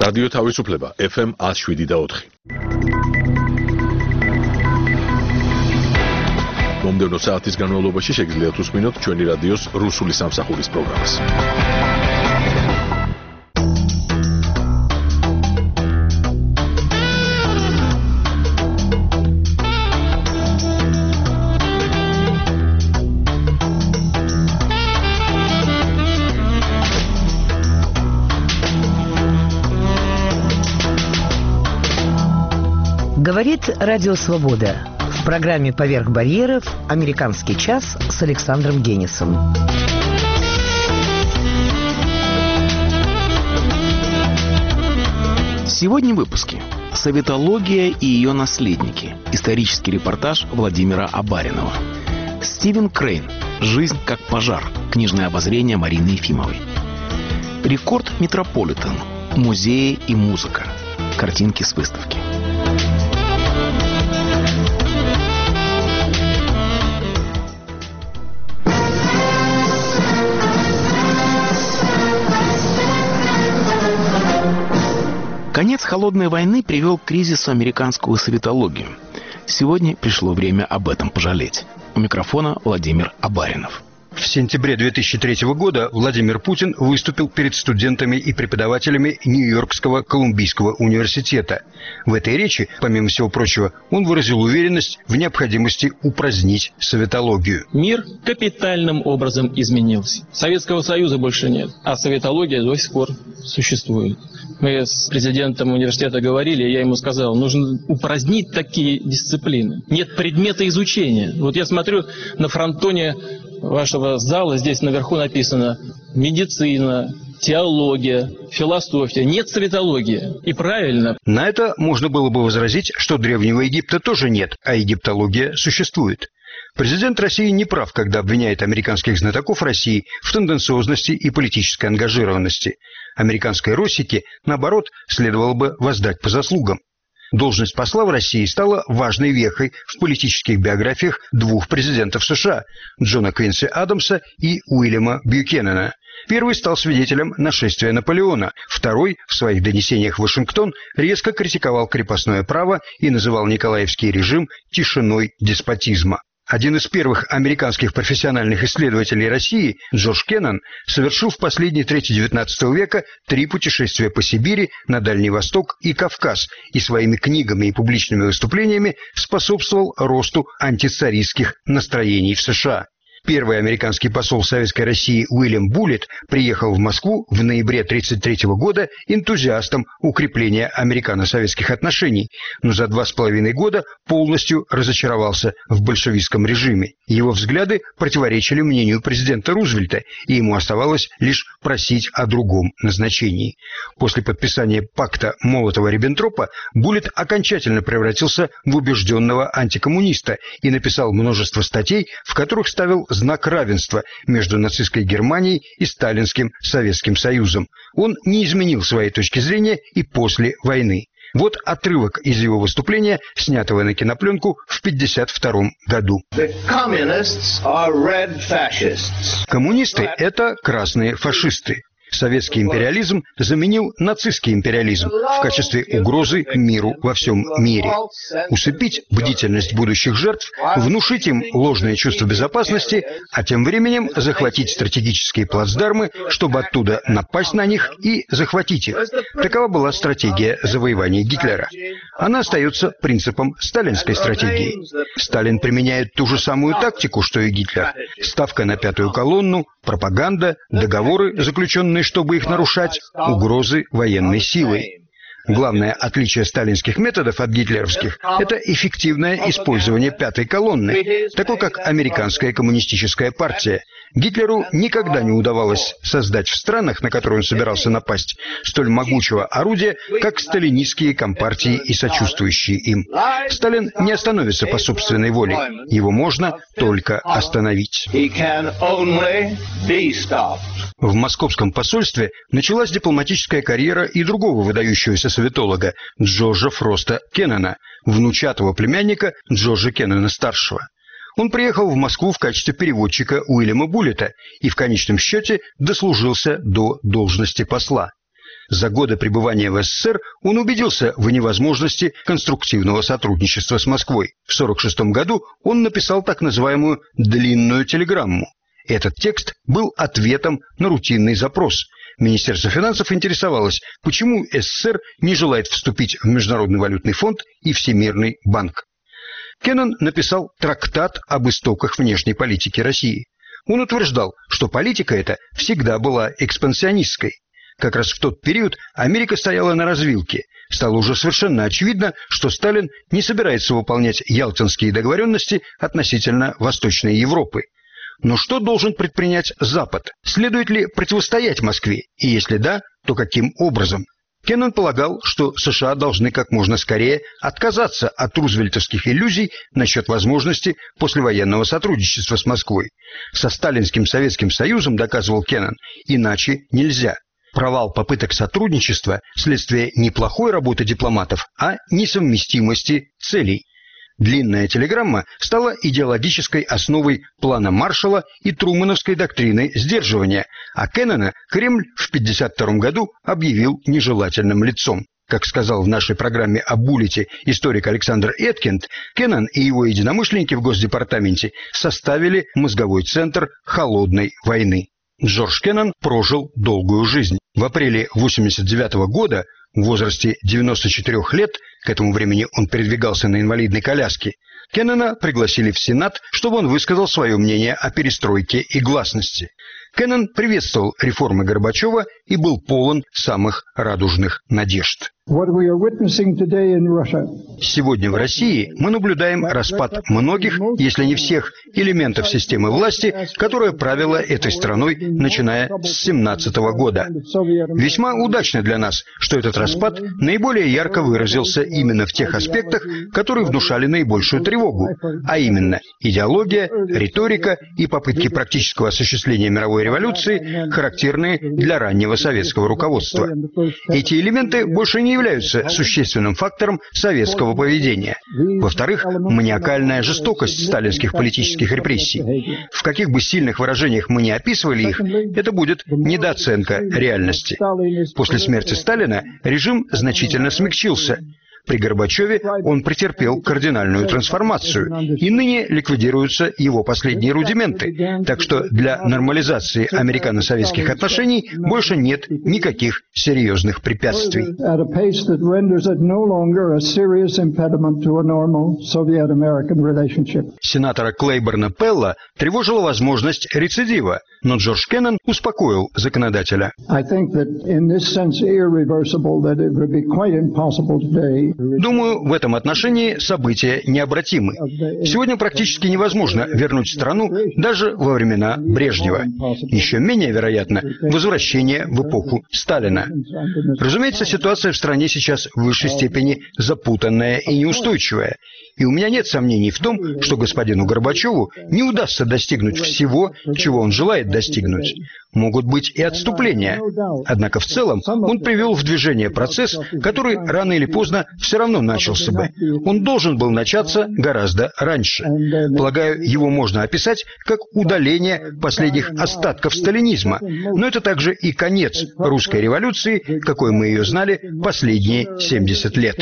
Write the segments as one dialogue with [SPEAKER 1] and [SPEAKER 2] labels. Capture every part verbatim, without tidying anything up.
[SPEAKER 1] რადიო თავისუფლება ეფ ემ one oh seven და four. მომდევნო საათის განმავლობაში შეგიძლიათ უსმინოთ ჩვენი რადიოს რუსული სამსახურის პროგრამას.
[SPEAKER 2] Говорит Радио Свобода. В программе «Поверх барьеров» «Американский час» с Александром Генисом.
[SPEAKER 3] Сегодня в выпуске. Советология и ее наследники. Исторический репортаж Владимира Абаринова. Стивен Крейн. Жизнь как пожар. Книжное обозрение Марины Ефимовой. Рекорд Метрополитен. Музеи и музыка. Картинки с выставки. Конец холодной войны привел к кризису американскую советологию. Сегодня пришло время об этом пожалеть. У микрофона Владимир Абаринов.
[SPEAKER 4] В сентябре две тысячи третьего года Владимир Путин выступил перед студентами и преподавателями Нью-Йоркского Колумбийского университета. В этой речи, помимо всего прочего, он выразил уверенность в необходимости упразднить советологию.
[SPEAKER 5] Мир капитальным образом изменился. Советского Союза больше нет, а советология до сих пор существует. Мы с президентом университета говорили, я ему сказал, нужно упразднить такие дисциплины. Нет предмета изучения. Вот я смотрю на фронтоне вашего зала, здесь наверху написано медицина, теология, философия. Нет советологии. И правильно.
[SPEAKER 4] На это можно было бы возразить, что Древнего Египта тоже нет, а египтология существует. Президент России не прав, когда обвиняет американских знатоков России в тенденциозности и политической ангажированности. Американской Россике, наоборот, следовало бы воздать по заслугам. Должность посла в России стала важной вехой в политических биографиях двух президентов США – Джона Квинси Адамса и Уильяма Бьюкенена. Первый стал свидетелем нашествия Наполеона, второй в своих донесениях в Вашингтон резко критиковал крепостное право и называл николаевский режим тишиной деспотизма. Один из первых американских профессиональных исследователей России, Джордж Кеннон, совершил в последней трети девятнадцатого века три путешествия по Сибири, на Дальний Восток и Кавказ, и своими книгами и публичными выступлениями способствовал росту антицаристских настроений в США. Первый американский посол Советской России Уильям Буллит приехал в Москву в ноябре тысяча девятьсот тридцать третьего года энтузиастом укрепления американо-советских отношений, но за два с половиной года полностью разочаровался в большевистском режиме. Его взгляды противоречили мнению президента Рузвельта, и ему оставалось лишь просить о другом назначении. После подписания пакта Молотова-Риббентропа Буллит окончательно превратился в убежденного антикоммуниста и написал множество статей, в которых ставил знак равенства между нацистской Германией и сталинским Советским Союзом. Он не изменил своей точки зрения и после войны. Вот отрывок из его выступления, снятого на кинопленку в пятьдесят втором году. Коммунисты – это красные фашисты. Советский империализм заменил нацистский империализм в качестве угрозы миру во всем мире. Усыпить бдительность будущих жертв, внушить им ложное чувство безопасности, а тем временем захватить стратегические плацдармы, чтобы оттуда напасть на них и захватить их. Такова была стратегия завоевания Гитлера. Она остается принципом сталинской стратегии. Сталин применяет ту же самую тактику, что и Гитлер. Ставка на пятую колонну, пропаганда, договоры, заключенные, чтобы их нарушать, угрозы военной силой. Главное отличие сталинских методов от гитлеровских – это эффективное использование пятой колонны, такой как американская коммунистическая партия. Гитлеру никогда не удавалось создать в странах, на которые он собирался напасть, столь могучего орудия, как сталинистские компартии и сочувствующие им. Сталин не остановится по собственной воле. Его можно только остановить. В московском посольстве началась дипломатическая карьера и другого выдающегося советолога Джорджа Фроста Кеннона, внучатого племянника Джорджа Кеннона-старшего. Он приехал в Москву в качестве переводчика Уильяма Буллита и в конечном счете дослужился до должности посла. За годы пребывания в СССР он убедился в невозможности конструктивного сотрудничества с Москвой. В сорок шестом году он написал так называемую «длинную телеграмму». Этот текст был ответом на рутинный запрос. Министерство финансов интересовалось, почему СССР не желает вступить в Международный валютный фонд и Всемирный банк. Кеннон написал трактат об истоках внешней политики России. Он утверждал, что политика эта всегда была экспансионистской. Как раз в тот период Америка стояла на развилке. Стало уже совершенно очевидно, что Сталин не собирается выполнять ялтинские договоренности относительно Восточной Европы. Но что должен предпринять Запад? Следует ли противостоять Москве? И если да, то каким образом? Кеннон полагал, что США должны как можно скорее отказаться от рузвельтовских иллюзий насчет возможности послевоенного сотрудничества с Москвой. Со сталинским Советским Союзом, доказывал Кеннон, иначе нельзя. Провал попыток сотрудничества – следствие не плохой работы дипломатов, а несовместимости целей. Длинная телеграмма стала идеологической основой плана Маршалла и трумэновской доктрины сдерживания, а Кеннона Кремль в пятьдесят втором году объявил нежелательным лицом. Как сказал в нашей программе о Буллите историк Александр Эткинд, Кеннон и его единомышленники в Госдепартаменте составили мозговой центр холодной войны. Джордж Кеннон прожил долгую жизнь. В апреле восемьдесят девятого года, в возрасте девяноста четырёх лет, к этому времени он передвигался на инвалидной коляске, Кеннона пригласили в Сенат, чтобы он высказал свое мнение о перестройке и гласности. Кеннон приветствовал реформы Горбачева и был полон самых радужных надежд. Сегодня в России мы наблюдаем распад многих, если не всех, элементов системы власти, которая правила этой страной, начиная с семнадцатого года. Весьма удачно для нас, что этот распад наиболее ярко выразился именно в тех аспектах, которые внушали наибольшую тревогу, а именно идеология, риторика и попытки практического осуществления мировой революции, характерные для раннего советского руководства. Эти элементы больше не являются существенным фактором советского поведения. Во-вторых, маниакальная жестокость сталинских политических репрессий. В каких бы сильных выражениях мы не описывали их, это будет недооценка реальности. После смерти Сталина режим значительно смягчился. При Горбачеве он претерпел кардинальную трансформацию, и ныне ликвидируются его последние рудименты. Так что для нормализации американо-советских отношений больше нет никаких серьезных препятствий. Сенатора Клейборна Пелла тревожила возможность рецидива, но Джордж Кеннон успокоил законодателя. Думаю, в этом отношении события необратимы. Сегодня практически невозможно вернуть страну даже во времена Брежнева. Еще менее вероятно возвращение в эпоху Сталина. Разумеется, ситуация в стране сейчас в высшей степени запутанная и неустойчивая. И у меня нет сомнений в том, что господину Горбачеву не удастся достигнуть всего, чего он желает достигнуть. Могут быть и отступления. Однако в целом он привел в движение процесс, который рано или поздно все равно начался бы. Он должен был начаться гораздо раньше. Полагаю, его можно описать как удаление последних остатков сталинизма. Но это также и конец русской революции, какой мы ее знали последние семьдесят лет.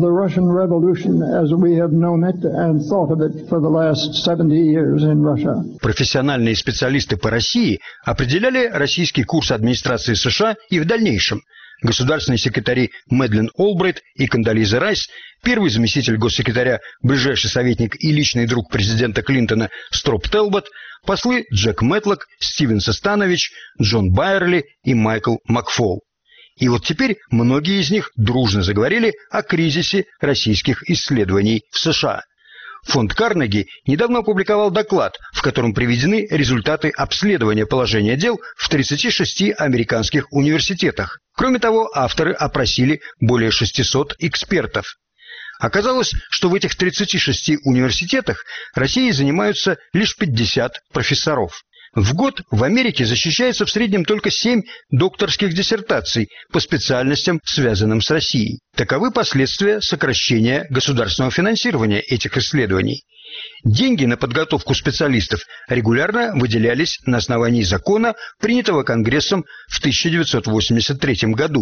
[SPEAKER 4] Профессиональные специалисты по России определяли российский курс администрации США и в дальнейшем. Государственные секретари Мэдлин Олбрайт и Кондолиза Райс, первый заместитель госсекретаря, ближайший советник и личный друг президента Клинтона Строп Телбот, послы Джек Мэтлок, Стивен Состанович, Джон Байерли и Майкл Макфол. И вот теперь многие из них дружно заговорили о кризисе российских исследований в США. Фонд Карнеги недавно опубликовал доклад, в котором приведены результаты обследования положения дел в тридцати шести американских университетах. Кроме того, авторы опросили более шестисот экспертов. Оказалось, что в этих тридцати шести университетах Россией занимаются лишь пятьдесят профессоров. В год в Америке защищается в среднем только семь докторских диссертаций по специальностям, связанным с Россией. Таковы последствия сокращения государственного финансирования этих исследований. Деньги на подготовку специалистов регулярно выделялись на основании закона, принятого Конгрессом в тысяча девятьсот восемьдесят третьем году.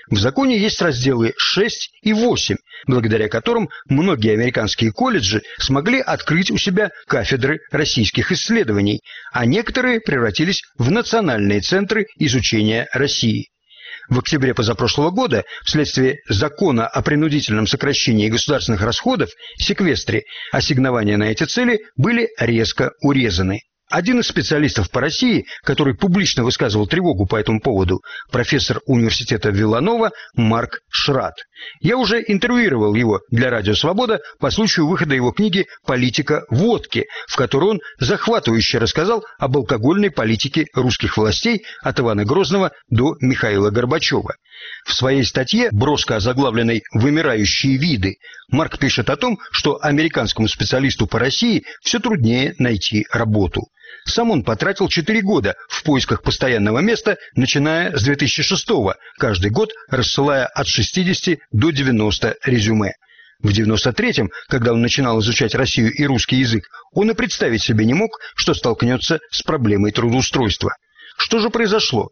[SPEAKER 4] В законе есть разделы шесть и восемь, благодаря которым многие американские колледжи смогли открыть у себя кафедры российских исследований, а некоторые превратились в национальные центры изучения России. В октябре позапрошлого года, вследствие закона о принудительном сокращении государственных расходов, секвестре, ассигнования на эти цели были резко урезаны. Один из специалистов по России, который публично высказывал тревогу по этому поводу, профессор университета Виланова Марк Шрат. Я уже интервьюировал его для «Радио Свобода» по случаю выхода его книги «Политика водки», в которой он захватывающе рассказал об алкогольной политике русских властей от Ивана Грозного до Михаила Горбачева. В своей статье, броско озаглавленной «Вымирающие виды», Марк пишет о том, что американскому специалисту по России все труднее найти работу. Сам он потратил четыре года в поисках постоянного места, начиная с две тысячи шестого, каждый год рассылая от шестидесяти до девяноста резюме. В девяносто третьем, когда он начинал изучать Россию и русский язык, он и представить себе не мог, что столкнется с проблемой трудоустройства. Что же произошло?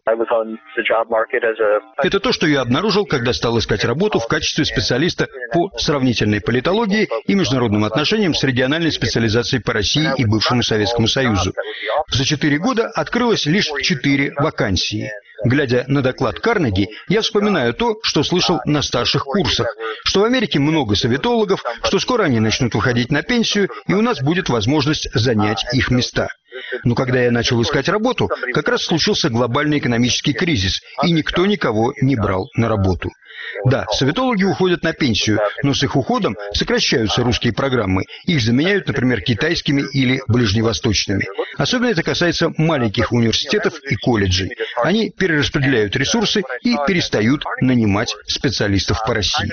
[SPEAKER 4] Это то, что я обнаружил, когда стал искать работу в качестве специалиста по сравнительной политологии и международным отношениям с региональной специализацией по России и бывшему Советскому Союзу. За четыре года открылось лишь четыре вакансии. Глядя на доклад Карнеги, я вспоминаю то, что слышал на старших курсах, что в Америке много советологов, что скоро они начнут выходить на пенсию, и у нас будет возможность занять их места. Но когда я начал искать работу, как раз случился глобальный экономический кризис, и никто никого не брал на работу. Да, советологи уходят на пенсию, но с их уходом сокращаются русские программы. Их заменяют, например, китайскими или ближневосточными. Особенно это касается маленьких университетов и колледжей. Они перераспределяют ресурсы и перестают нанимать специалистов по России.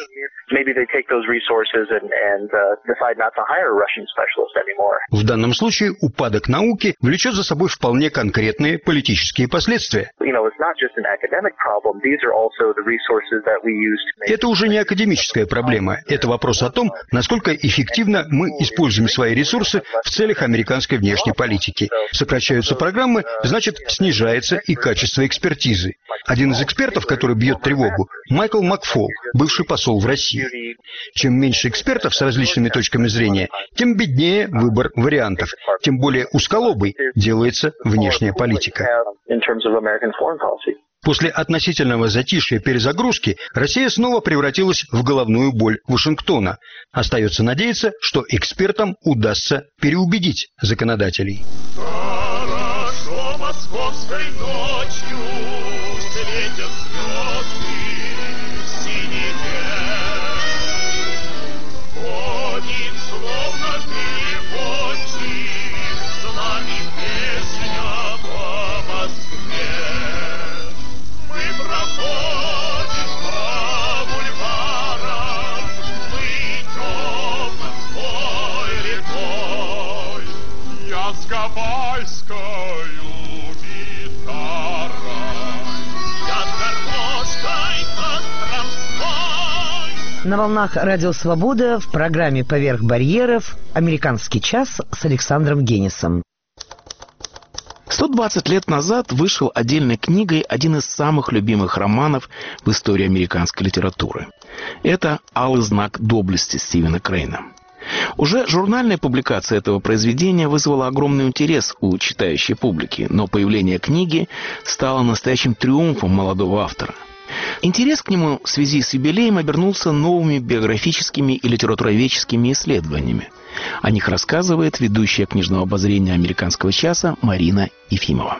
[SPEAKER 4] В данном случае упадок науки влечет за собой вполне конкретные политические последствия. Это уже не академическая проблема. Это вопрос о том, насколько эффективно мы используем свои ресурсы в целях американской внешней политики. Сокращаются программы, значит, снижается и качество экспертизы. Один из экспертов, который бьет тревогу, Майкл Макфол, бывший посол в России. Чем меньше экспертов с различными точками зрения, тем беднее выбор вариантов, тем более усколобой делается внешняя политика. После относительного затишья перезагрузки Россия снова превратилась в головную боль Вашингтона. Остается надеяться, что экспертам удастся переубедить законодателей.
[SPEAKER 6] Хорошо московской ночью светят звезды в синеве. Ходит словно переводчик с нами песня по Москве. Мы проходим по бульварам, мы идем той рекой. Я с гавайской гитарой, я с гармошкой Костромской.
[SPEAKER 2] На волнах «Радио Свобода» в программе «Поверх барьеров» «Американский час» с Александром Генисом.
[SPEAKER 3] сто двадцать лет назад вышел отдельной книгой один из самых любимых романов в истории американской литературы. Это «Алый знак доблести» Стивена Крейна. Уже журнальная публикация этого произведения вызвала огромный интерес у читающей публики, но появление книги стало настоящим триумфом молодого автора. Интерес к нему в связи с юбилеем обернулся новыми биографическими и литературоведческими исследованиями. О них рассказывает ведущая книжного обозрения «Американского часа» Марина Ефимова.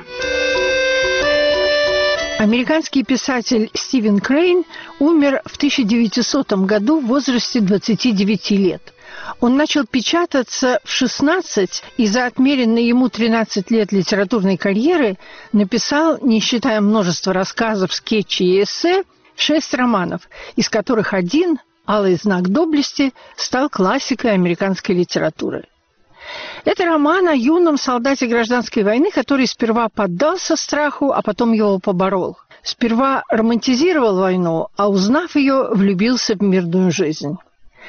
[SPEAKER 7] Американский писатель Стивен Крейн умер в тысяча девятисотом году в возрасте двадцати девяти лет. Он начал печататься в шестнадцать и за отмеренные ему тринадцать лет литературной карьеры написал, не считая множества рассказов, скетчей и эссе, шесть романов, из которых один, «Алый знак доблести», стал классикой американской литературы. Это роман о юном солдате гражданской войны, который сперва поддался страху, а потом его поборол. Сперва романтизировал войну, а узнав ее, влюбился в мирную жизнь.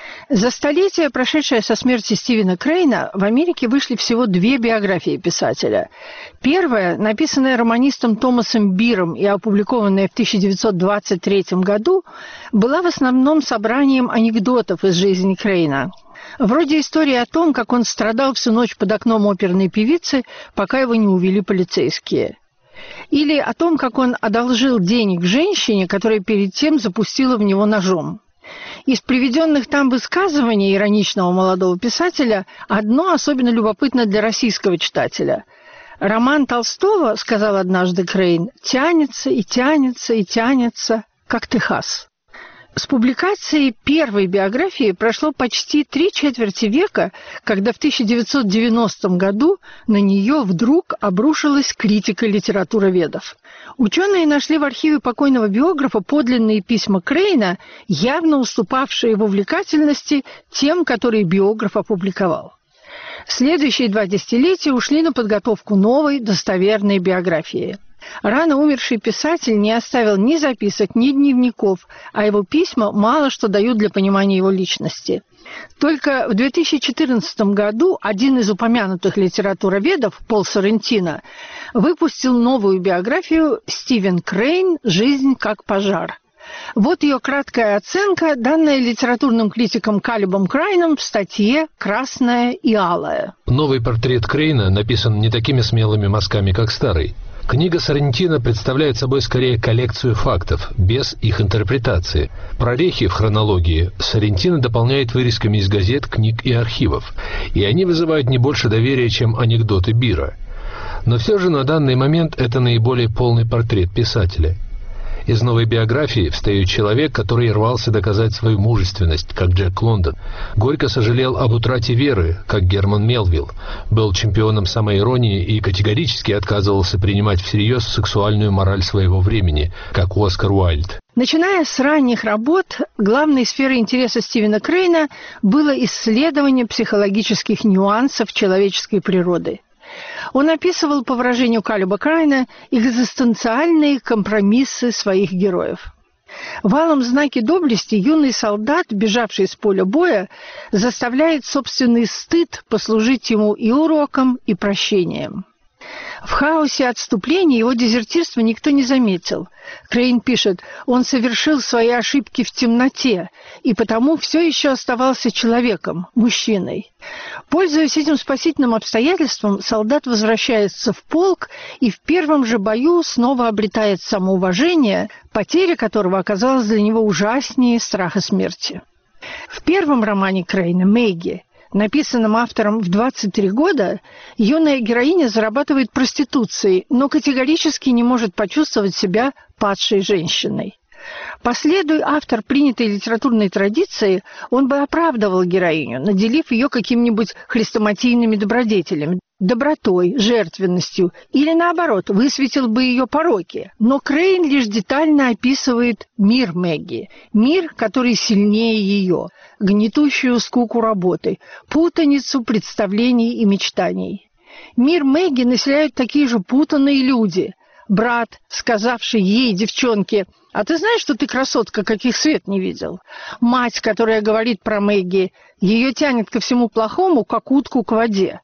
[SPEAKER 7] За столетие, прошедшее со смерти Стивена Крейна, в Америке вышли всего две биографии писателя. Первая, написанная романистом Томасом Биром и опубликованная в тысяча девятьсот двадцать третьем году, была в основном собранием анекдотов из жизни Крейна. Вроде истории о том, как он страдал всю ночь под окном оперной певицы, пока его не увели полицейские. Или о том, как он одолжил денег женщине, которая перед тем запустила в него ножом. Из приведенных там высказываний ироничного молодого писателя одно особенно любопытно для российского читателя. «Роман Толстого, — сказал однажды Крейн, — тянется и тянется и тянется, как Техас». С публикацией первой биографии прошло почти три четверти века, когда в тысяча девятьсот девяностом году на нее вдруг обрушилась критика литературоведов. Ученые нашли в архиве покойного биографа подлинные письма Крейна, явно уступавшие в увлекательности тем, которые биограф опубликовал. Следующие два десятилетия ушли на подготовку новой, достоверной биографии. Рано умерший писатель не оставил ни записок, ни дневников, а его письма мало что дают для понимания его личности. Только в две тысячи четырнадцатом году один из упомянутых литературоведов, Пол Соррентино, выпустил новую биографию «Стивен Крейн. Жизнь как пожар». Вот ее краткая оценка, данная литературным критиком Калебом Крайном в статье «Красное и алое».
[SPEAKER 8] Новый портрет Крейна написан не такими смелыми мазками, как старый. Книга Соррентино представляет собой скорее коллекцию фактов, без их интерпретации. Прорехи в хронологии Соррентино дополняет вырезками из газет, книг и архивов, и они вызывают не больше доверия, чем анекдоты Бира. Но все же на данный момент это наиболее полный портрет писателя. Из новой биографии встает человек, который рвался доказать свою мужественность, как Джек Лондон. Горько сожалел об утрате веры, как Герман Мелвилл. Был чемпионом самоиронии и категорически отказывался принимать всерьез сексуальную мораль своего времени, как Оскар Уайльд.
[SPEAKER 7] Начиная с ранних работ, главной сферой интереса Стивена Крейна было исследование психологических нюансов человеческой природы. Он описывал, по выражению Калеба Крайна, экзистенциальные компромиссы своих героев. В «Алом знаке доблести» юный солдат, бежавший с поля боя, заставляет собственный стыд послужить ему и уроком, и прощением. В хаосе отступления его дезертирства никто не заметил. Крейн пишет, он совершил свои ошибки в темноте, и потому все еще оставался человеком, мужчиной. Пользуясь этим спасительным обстоятельством, солдат возвращается в полк и в первом же бою снова обретает самоуважение, потеря которого оказалась для него ужаснее страха смерти. В первом романе Крейна «Мэгги», написанном автором в двадцать три года, юная героиня зарабатывает проституцией, но категорически не может почувствовать себя падшей женщиной. Последуя автор принятой литературной традиции, он бы оправдывал героиню, наделив ее какими-нибудь хрестоматийными добродетелями, добротой, жертвенностью, или, наоборот, высветил бы ее пороки. Но Крейн лишь детально описывает мир Мэгги, мир, который сильнее ее, гнетущую скуку работы, путаницу представлений и мечтаний. Мир Мэгги населяют такие же путанные люди. Брат, сказавший ей, девчонке, «А ты знаешь, что ты красотка, каких свет не видел?» Мать, которая говорит про Мэгги, ее тянет ко всему плохому, как утку к воде.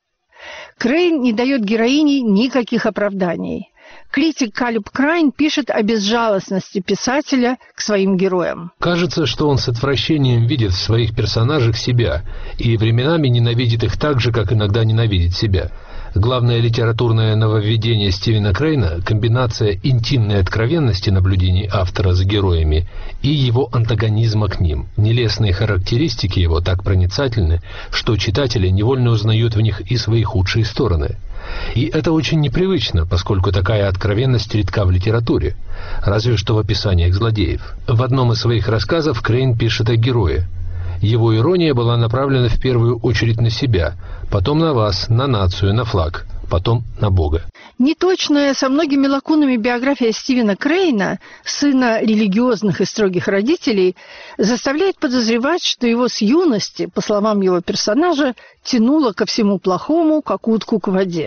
[SPEAKER 7] Крейн не дает героине никаких оправданий. Критик Калеб Крайн пишет о безжалостности писателя к своим героям.
[SPEAKER 8] Кажется, что он с отвращением видит в своих персонажах себя и временами ненавидит их так же, как иногда ненавидит себя. Главное литературное нововведение Стивена Крейна – комбинация интимной откровенности наблюдений автора за героями и его антагонизма к ним. Нелестные характеристики его так проницательны, что читатели невольно узнают в них и свои худшие стороны. И это очень непривычно, поскольку такая откровенность редка в литературе, разве что в описаниях злодеев. В одном из своих рассказов Крейн пишет о герое. Его ирония была направлена в первую очередь на себя, потом на вас, на нацию, на флаг, потом на Бога.
[SPEAKER 7] Неточная со многими лакунами биография Стивена Крейна, сына религиозных и строгих родителей, заставляет подозревать, что его с юности, по словам его персонажа, тянуло ко всему плохому, как утку к воде.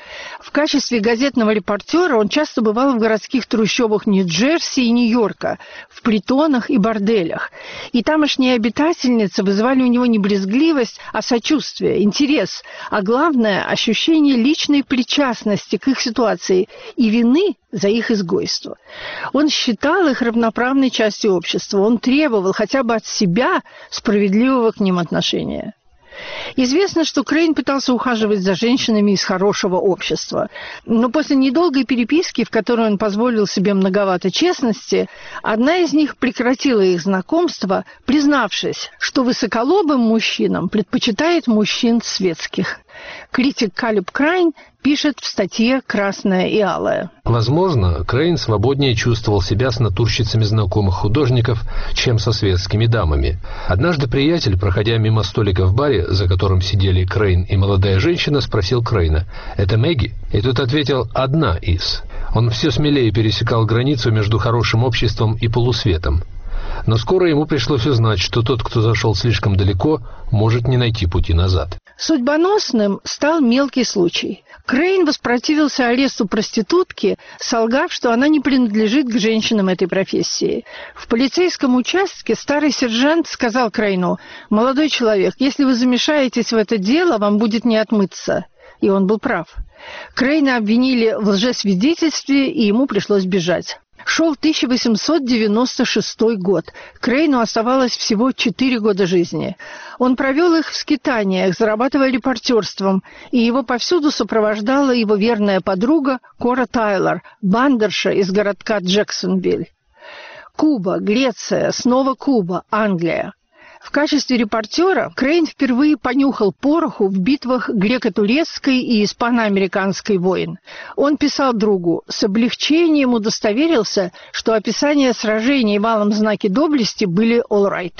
[SPEAKER 7] В качестве газетного репортера он часто бывал в городских трущобах Нью-Джерси и Нью-Йорка, в притонах и борделях. И тамошние обитательницы вызывали у него не брезгливость, а сочувствие, интерес, а главное – ощущение личной причастности к их ситуации и вины за их изгойство. Он считал их равноправной частью общества, он требовал хотя бы от себя справедливого к ним отношения. Известно, что Крейн пытался ухаживать за женщинами из хорошего общества. Но после недолгой переписки, в которой он позволил себе многовато честности, одна из них прекратила их знакомство, признавшись, что высоколобым мужчинам предпочитает мужчин светских. Критик Калеб Крайн пишет в статье «Красное и алое».
[SPEAKER 8] Возможно, Крейн свободнее чувствовал себя с натурщицами знакомых художников, чем со светскими дамами. Однажды приятель, проходя мимо столика в баре, за которым сидели Крейн и молодая женщина, спросил Крейна: «Это Мэгги?» И тот ответил: «Одна из». Он все смелее пересекал границу между хорошим обществом и полусветом. Но скоро ему пришлось узнать, что тот, кто зашел слишком далеко, может не найти пути назад.
[SPEAKER 7] Судьбоносным стал мелкий случай. Крейн воспротивился аресту проститутки, солгав, что она не принадлежит к женщинам этой профессии. В полицейском участке старый сержант сказал Крейну: «Молодой человек, если вы замешаетесь в это дело, вам будет не отмыться». И он был прав. Крейна обвинили в лжесвидетельстве, и ему пришлось бежать. Шел тысяча восемьсот девяносто шестой год. Крейну оставалось всего четыре года жизни. Он провел их в скитаниях, зарабатывая репортерством, и его повсюду сопровождала его верная подруга Кора Тайлор, бандерша из городка Джексонвиль. Куба, Греция, снова Куба, Англия. В качестве репортера Крейн впервые понюхал пороху в битвах греко-турецкой и испано-американской войн. Он писал другу: «С облегчением удостоверился, что описания сражений в алом знаке доблести были all right».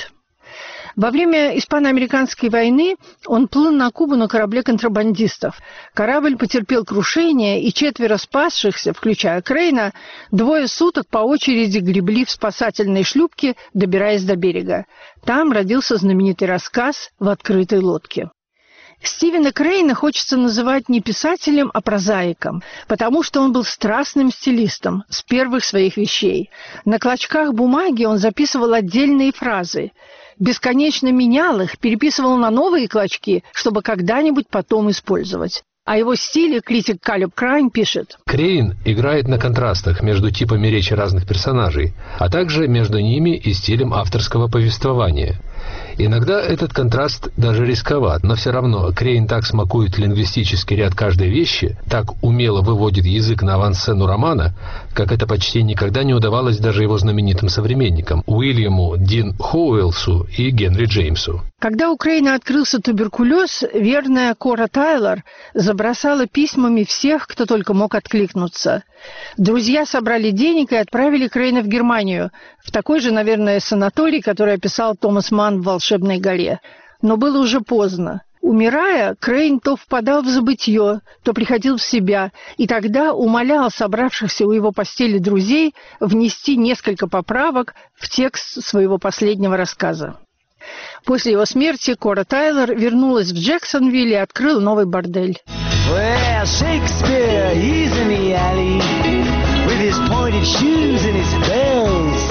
[SPEAKER 7] Во время испано-американской войны он плыл на Кубу на корабле контрабандистов. Корабль потерпел крушение, и четверо спасшихся, включая Крейна, двое суток по очереди гребли в спасательной шлюпке, добираясь до берега. Там родился знаменитый рассказ «В открытой лодке». Стивена Крейна хочется называть не писателем, а прозаиком, потому что он был страстным стилистом с первых своих вещей. На клочках бумаги он записывал отдельные фразы, бесконечно менял их, переписывал на новые клочки, чтобы когда-нибудь потом использовать. О его стиле критик Калеб Крайн пишет:
[SPEAKER 8] Крейн играет на контрастах между типами речи разных персонажей, а также между ними и стилем авторского повествования. Иногда этот контраст даже рисковат, но все равно Крейн так смакует лингвистический ряд каждой вещи, так умело выводит язык на авансцену романа, как это почти никогда не удавалось даже его знаменитым современникам Уильяму Дин Хоуэлсу и Генри Джеймсу.
[SPEAKER 7] Когда у Крейна открылся туберкулез, верная Кора Тайлор забросала письмами всех, кто только мог откликнуться. Друзья собрали денег и отправили Крейна в Германию, в такой же, наверное, санаторий, который описал Томас Манн в «Волшебной горе». Но было уже поздно. Умирая, Крейн то впадал в забытье, то приходил в себя, и тогда умолял собравшихся у его постели друзей внести несколько поправок в текст своего последнего рассказа. После его смерти Кора Тайлор вернулась в Джексонвилл и открыла новый бордель.
[SPEAKER 9] Well, Shakespeare, he's in the alley with his pointed shoes and his bells,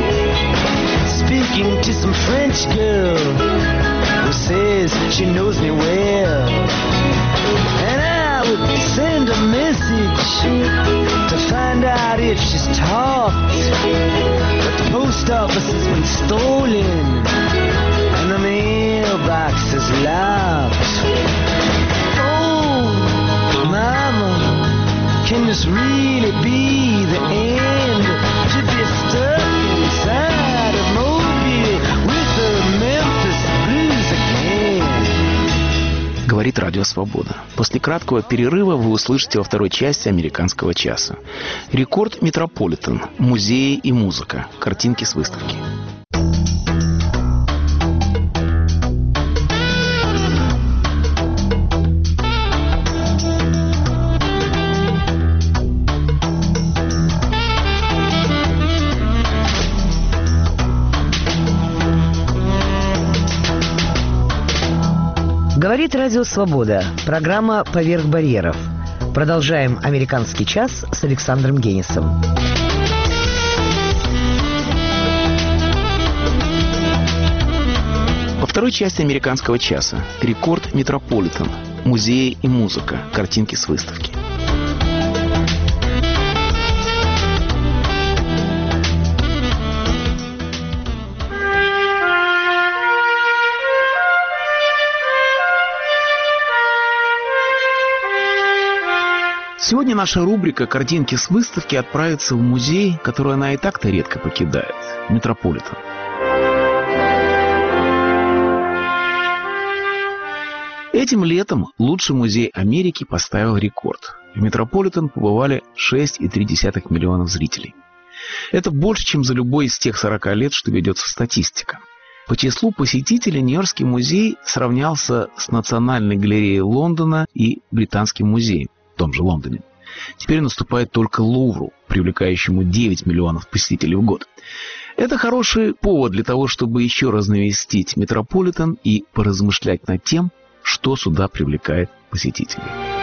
[SPEAKER 9] speaking to some French girl who says she knows me well. And I would send a message to find out if she's talked, but the post office has been stolen and the mailbox is locked. Mama, can this really be the end? To be stuck inside of Mobile with the Memphis Blues again.
[SPEAKER 3] Говорит Радио Свобода. После краткого перерыва вы услышите во второй части «Американского часа». Рекорд Метрополитен, музеи и музыка, картинки с выставки.
[SPEAKER 2] Говорит Радио Свобода. Программа «Поверх барьеров». Продолжаем «Американский час» с Александром Генисом.
[SPEAKER 3] Во второй части «Американского часа» рекорд «Метрополитен», музеи и музыка, картинки с выставки. Сегодня наша рубрика «Картинки с выставки» отправится в музей, который она и так-то редко покидает – Метрополитен. Этим летом лучший музей Америки поставил рекорд. В Метрополитен побывали шесть целых три десятых миллионов зрителей. Это больше, чем за любой из тех сорока лет, что ведется статистика. По числу посетителей Нью-Йоркский музей сравнялся с Национальной галереей Лондона и Британским музеем в том же Лондоне. Теперь наступает только Лувру, привлекающему девять миллионов посетителей в год. Это хороший повод для того, чтобы еще раз навестить Метрополитен и поразмышлять над тем, что сюда привлекает посетителей.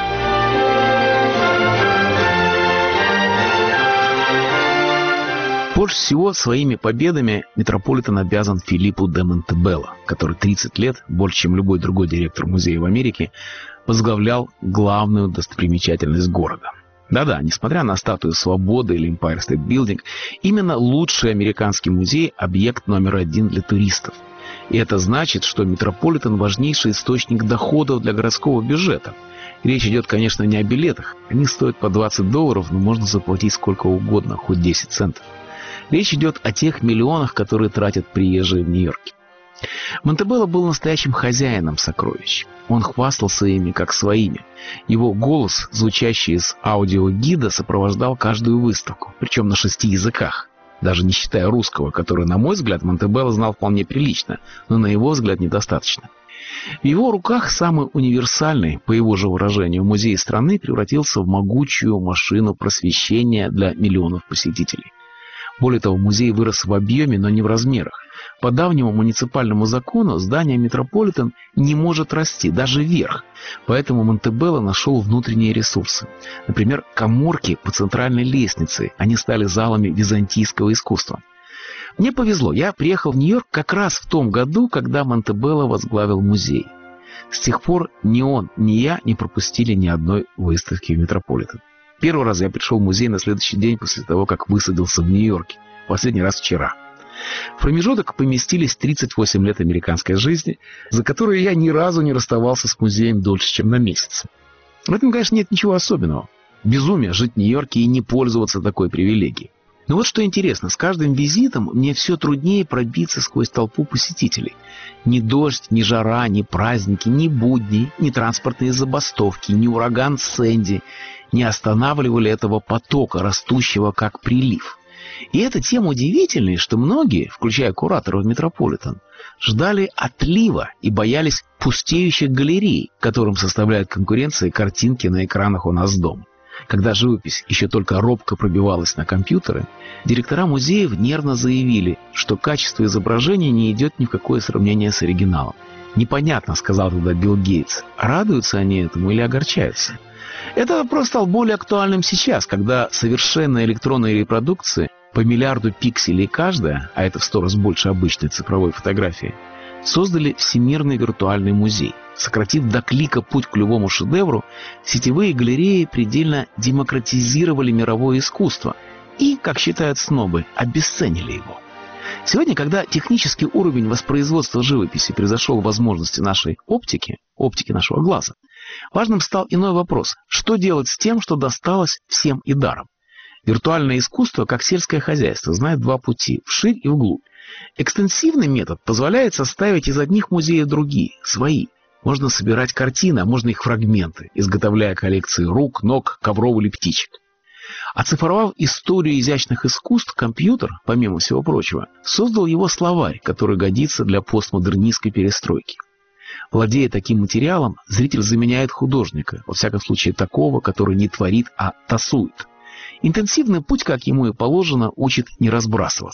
[SPEAKER 3] Больше всего своими победами Метрополитен обязан Филиппу де Монтебелло, который тридцать лет, больше чем любой другой директор музея в Америке, возглавлял главную достопримечательность города. Да-да, несмотря на статую Свободы или Empire State Building, именно лучший американский музей – объект номер один для туристов. И это значит, что Метрополитен – важнейший источник доходов для городского бюджета. Речь идет, конечно, не о билетах. Они стоят по двадцать долларов, но можно заплатить сколько угодно, хоть десять центов. Речь идет о тех миллионах, которые тратят приезжие в Нью-Йорке. Монтебелло был настоящим хозяином сокровищ. Он хвастался ими как своими. Его голос, звучащий из аудиогида, сопровождал каждую выставку, причем на шести языках. Даже не считая русского, который, на мой взгляд, Монтебелло знал вполне прилично, но на его взгляд недостаточно. В его руках самый универсальный, по его же выражению, музей страны превратился в могучую машину просвещения для миллионов посетителей. Более того, музей вырос в объеме, но не в размерах. По давнему муниципальному закону здание Метрополитен не может расти, даже вверх. Поэтому Монтебелло нашел внутренние ресурсы. Например, каморки по центральной лестнице. Они стали залами византийского искусства. Мне повезло, я приехал в Нью-Йорк как раз в том году, когда Монтебелло возглавил музей. С тех пор ни он, ни я не пропустили ни одной выставки в Метрополитен. Первый раз я пришел в музей на следующий день после того, как высадился в Нью-Йорке. Последний раз вчера. В промежуток поместились тридцать восемь лет американской жизни, за которые я ни разу не расставался с музеем дольше, чем на месяц. В этом, конечно, нет ничего особенного. Безумие жить в Нью-Йорке и не пользоваться такой привилегией. Но вот что интересно, с каждым визитом мне все труднее пробиться сквозь толпу посетителей. Ни дождь, ни жара, ни праздники, ни будни, ни транспортные забастовки, ни ураган Сэнди не останавливали этого потока, растущего как прилив. И это тем удивительнее, что многие, включая кураторов Метрополитен, ждали отлива и боялись пустеющих галерей, которым составляют конкуренции картинки на экранах у нас дома. Когда живопись еще только робко пробивалась на компьютеры, директора музеев нервно заявили, что качество изображения не идет ни в какое сравнение с оригиналом. «Непонятно», — сказал тогда Билл Гейтс, радуются они этому или огорчаются. Этот вопрос стал более актуальным сейчас, когда совершенные электронные репродукции по миллиарду пикселей каждая, а это в сто раз больше обычной цифровой фотографии, создали всемирный виртуальный музей. Сократив до клика путь к любому шедевру, сетевые галереи предельно демократизировали мировое искусство и, как считают снобы, обесценили его. Сегодня, когда технический уровень воспроизводства живописи превзошел возможности нашей оптики, оптики нашего глаза, важным стал иной вопрос: что делать с тем, что досталось всем и даром? Виртуальное искусство, как сельское хозяйство, знает два пути – вширь и вглубь. Экстенсивный метод позволяет составить из одних музеев другие, свои. Можно собирать картины, а можно их фрагменты, изготовляя коллекции рук, ног, ковров или птичек. Оцифровав историю изящных искусств, компьютер, помимо всего прочего, создал его словарь, который годится для постмодернистской перестройки. Владея таким материалом, зритель заменяет художника, во всяком случае такого, который не творит, а тасует. Интенсивный путь, как ему и положено, учит не разбрасываться.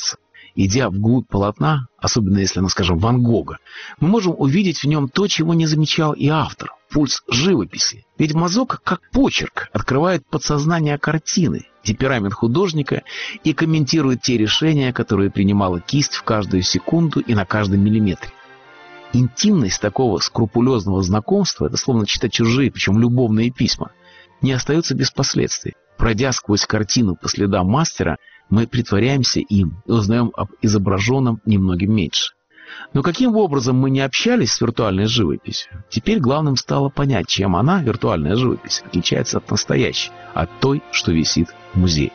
[SPEAKER 3] Идя вглубь полотна, особенно если оно, скажем, Ван Гога, мы можем увидеть в нем то, чего не замечал и автор – пульс живописи. Ведь мазок, как почерк, открывает подсознание картины, темперамент художника и комментирует те решения, которые принимала кисть в каждую секунду и на каждом миллиметре. Интимность такого скрупулезного знакомства – это словно читать чужие, причем любовные письма, не остается без последствий. Пройдя сквозь картину по следам мастера, мы притворяемся им и узнаем об изображенном немногим меньше. Но каким образом мы не общались с виртуальной живописью? Теперь главным стало понять, чем она, виртуальная живопись, отличается от настоящей, от той, что висит в музее.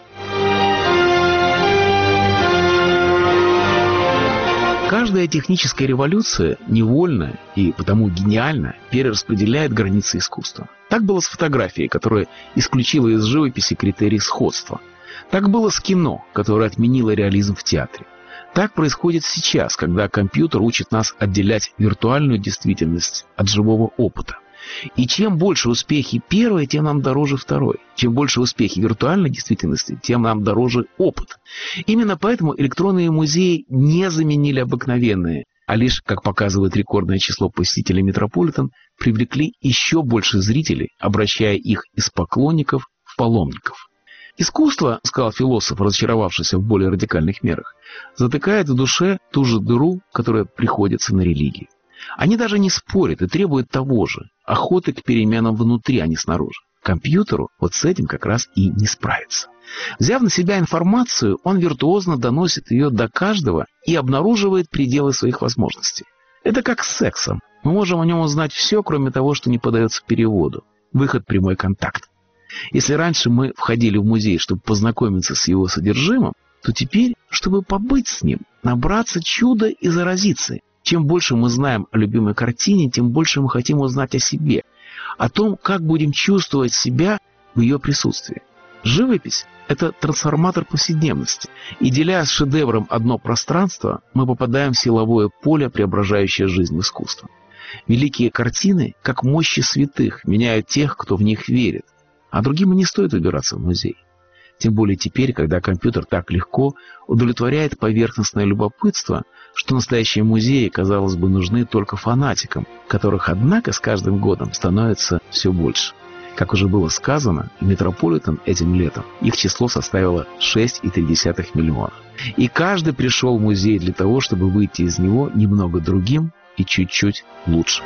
[SPEAKER 3] Каждая техническая революция невольно и потому гениально перераспределяет границы искусства. Так было с фотографией, которая исключила из живописи критерий сходства. Так было с кино, которое отменило реализм в театре. Так происходит сейчас, когда компьютер учит нас отделять виртуальную действительность от живого опыта. И чем больше успехи первой, тем нам дороже второй. Чем больше успехи виртуальной действительности, тем нам дороже опыт. Именно поэтому электронные музеи не заменили обыкновенные, а лишь, как показывает рекордное число посетителей Метрополитен, привлекли еще больше зрителей, обращая их из поклонников в паломников. Искусство, сказал философ, разочаровавшийся в более радикальных мерах, затыкает в душе ту же дыру, которая приходится на религии. Они даже не спорят и требуют того же – охоты к переменам внутри, а не снаружи. Компьютеру вот с этим как раз и не справиться. Взяв на себя информацию, он виртуозно доносит ее до каждого и обнаруживает пределы своих возможностей. Это как с сексом. Мы можем о нем узнать все, кроме того, что не поддается переводу. Выход – прямой контакт. Если раньше мы входили в музей, чтобы познакомиться с его содержимым, то теперь, чтобы побыть с ним, набраться чуда и заразиться. Чем больше мы знаем о любимой картине, тем больше мы хотим узнать о себе, о том, как будем чувствовать себя в ее присутствии. Живопись – это трансформатор повседневности, и деля с шедевром одно пространство, мы попадаем в силовое поле, преображающее жизнь в искусство. Великие картины, как мощи святых, меняют тех, кто в них верит, а другим и не стоит выбираться в музей. Тем более теперь, когда компьютер так легко удовлетворяет поверхностное любопытство, что настоящие музеи, казалось бы, нужны только фанатикам, которых, однако, с каждым годом становится все больше. Как уже было сказано, в Метрополитен этим летом их число составило шесть целых три десятых миллиона. И каждый пришел в музей для того, чтобы выйти из него немного другим и чуть-чуть лучше.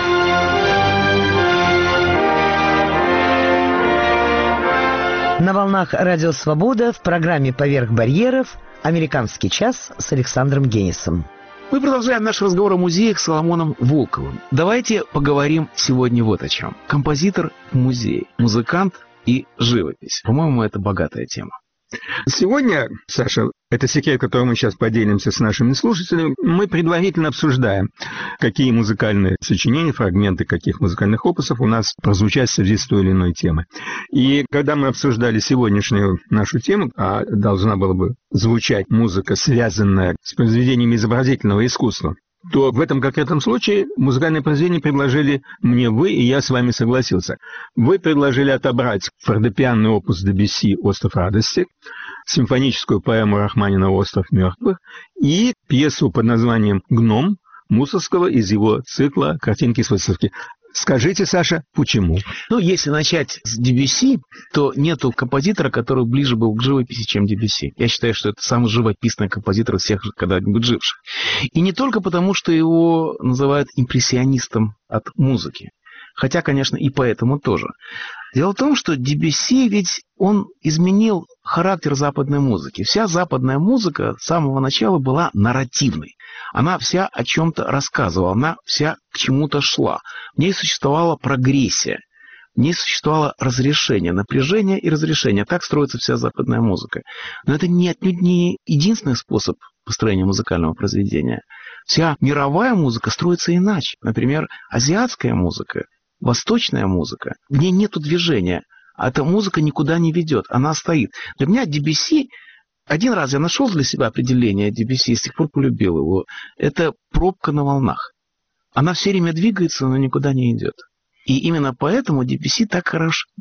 [SPEAKER 2] На волнах Радио Свобода в программе «Поверх барьеров» «Американский час» с Александром Генисом.
[SPEAKER 3] Мы продолжаем наш разговор о музеях с Соломоном Волковым. Давайте поговорим сегодня вот о чем. Композитор в музее, музыкант и живопись. По-моему, это богатая тема.
[SPEAKER 4] Сегодня, Саша, это секрет, которым мы сейчас поделимся с нашими слушателями, мы предварительно обсуждаем, какие музыкальные сочинения, фрагменты каких музыкальных опусов у нас прозвучат в связи с той или иной темой. И когда мы обсуждали сегодняшнюю нашу тему, а должна была бы звучать музыка, связанная с произведениями изобразительного искусства, то в этом конкретном случае музыкальное произведение предложили мне вы, и я с вами согласился. Вы предложили отобрать фортепианный опус Дебюсси «Остров радости», симфоническую поэму Рахманинова «Остров мертвых» и пьесу под названием «Гном» Мусоргского из его цикла «Картинки с выставки». Скажите, Саша, почему?
[SPEAKER 3] Ну, если начать с Дебюсси, то нету композитора, который ближе был к живописи, чем Дебюсси. Я считаю, что это самый живописный композитор из всех когда-нибудь живших. И не только потому, что его называют импрессионистом от музыки. Хотя, конечно, и поэтому тоже. Дело в том, что Дебюсси ведь он изменил характер западной музыки. Вся западная музыка с самого начала была нарративной. Она вся о чем-то рассказывала, она вся к чему-то шла. В ней существовала прогрессия, в ней существовало разрешение, напряжение и разрешение. Так строится вся западная музыка. Но это не, отнюдь не единственный способ построения музыкального произведения. Вся мировая музыка строится иначе. Например, азиатская музыка, восточная музыка, в ней нету движения. А эта музыка никуда не ведет, она стоит. Для меня Дебюсси, один раз я нашел для себя определение Дебюсси, с тех пор полюбил его. Это пробка на волнах. Она все время двигается, но никуда не идет. И именно поэтому Дебюсси так хорош для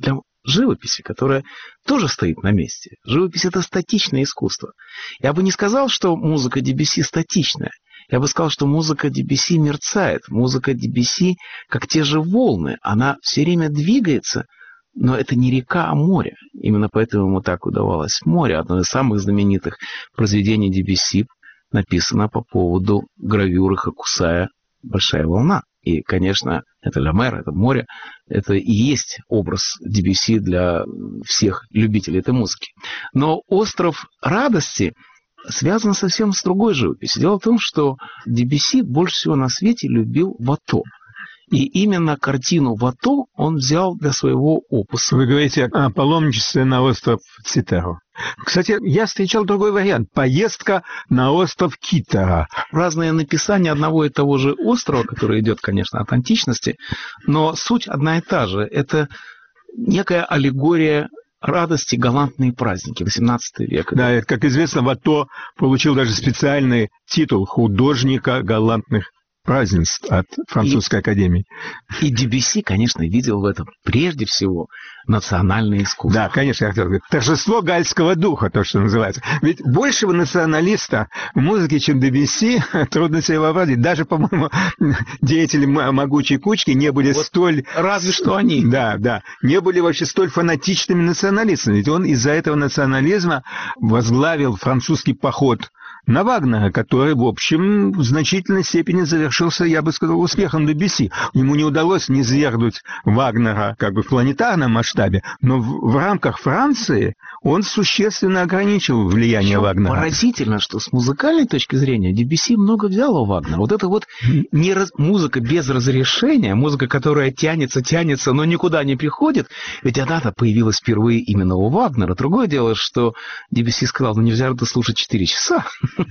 [SPEAKER 3] живописи, которая тоже стоит на месте. Живопись – это статичное искусство. Я бы не сказал, что музыка Дебюсси статичная. Я бы сказал, что музыка Дебюсси мерцает. Музыка Дебюсси, как те же волны, она все время двигается, но это не река, а море. Именно поэтому ему так удавалось море. Одно из самых знаменитых произведений Дебюсси написано по поводу гравюры Хокусая «Большая волна». И, конечно, это «Ля Мер», это море, это и есть образ Дебюсси для всех любителей этой музыки. Но «Остров радости» связан совсем с другой живописью. Дело в том, что Дебюсси больше всего на свете любил Вато. И именно картину Вато он взял для своего опуса.
[SPEAKER 10] Вы говорите о паломничестве на остров Цитеро. Кстати, я встречал другой вариант. Поездка на остров Китара.
[SPEAKER 3] Разные написания одного и того же острова, который идет, конечно, от античности, но суть одна и та же. Это некая аллегория радости, галантные праздники, восемнадцатый век.
[SPEAKER 10] Да, как известно, Вато получил даже специальный титул художника галантных празднеств от французской и, академии.
[SPEAKER 3] И Дебюсси, конечно, видел в этом прежде всего национальное искусство.
[SPEAKER 10] Да, конечно, я хотел сказать. Торжество гальского духа, то, что называется. Ведь большего националиста в музыке, чем Дебюсси, трудно себе вообразить. Даже, по-моему, деятели могучей кучки не были вот столь...
[SPEAKER 3] Разве что они.
[SPEAKER 10] Да, да. Не были вообще столь фанатичными националистами. Ведь он из-за этого национализма возглавил французский поход на Вагнера, который, в общем, в значительной степени завершился, я бы сказал, успехом Дебюсси. Ему не удалось низвергнуть Вагнера как бы в планетарном масштабе, но в, в рамках Франции он существенно ограничил влияние Причем Вагнера.
[SPEAKER 3] Поразительно, что с музыкальной точки зрения Дебюсси много взял у Вагнера. Вот это вот не раз... музыка без разрешения, музыка, которая тянется, тянется, но никуда не приходит, ведь она-то появилась впервые именно у Вагнера. Другое дело, что Дебюсси сказал, ну нельзя это слушать четыре часа.